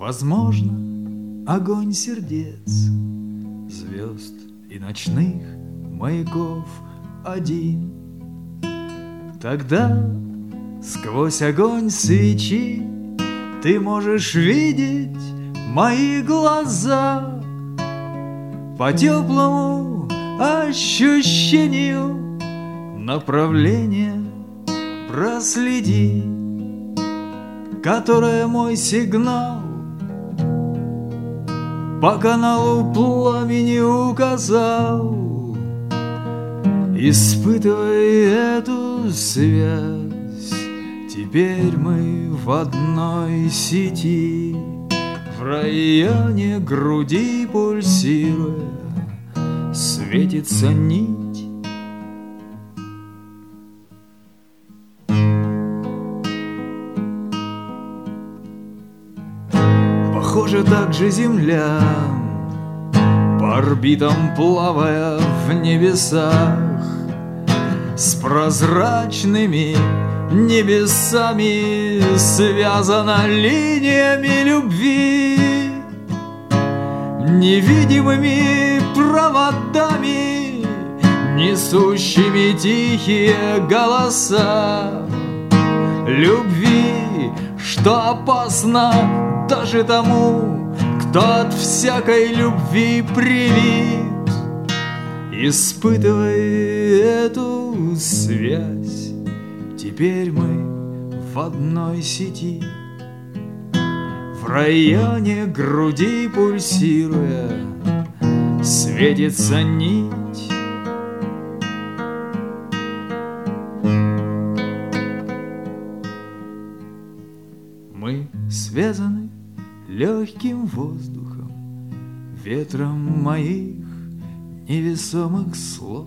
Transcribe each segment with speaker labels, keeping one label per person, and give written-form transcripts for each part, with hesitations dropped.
Speaker 1: Возможно, огонь сердец, звезд и ночных маяков один. Тогда сквозь огонь свечи ты можешь видеть мои глаза. По теплому ощущению направление проследи, которое мой сигнал по каналу пламени указал. Испытывая эту связь, теперь мы в одной сети, в районе груди пульсируя светится нить. Похоже, так же земля, по орбитам плавая в небесах, с прозрачными небесами связана линиями любви, невидимыми проводами, несущими тихие голоса любви, что опасно даже тому, кто от всякой любви привит. Испытывая эту связь, теперь мы в одной сети, в районе груди пульсируя светится нить. Мы связаны легким воздухом, ветром моих невесомых слов,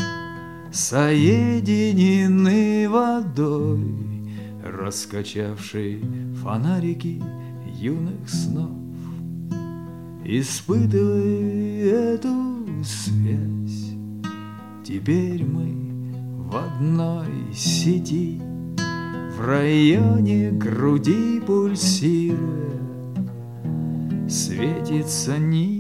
Speaker 1: соединены водой, раскачавшей фонарики юных снов. Испытывая эту связь, теперь мы в одной сети, в районе груди пульсируя светится нить.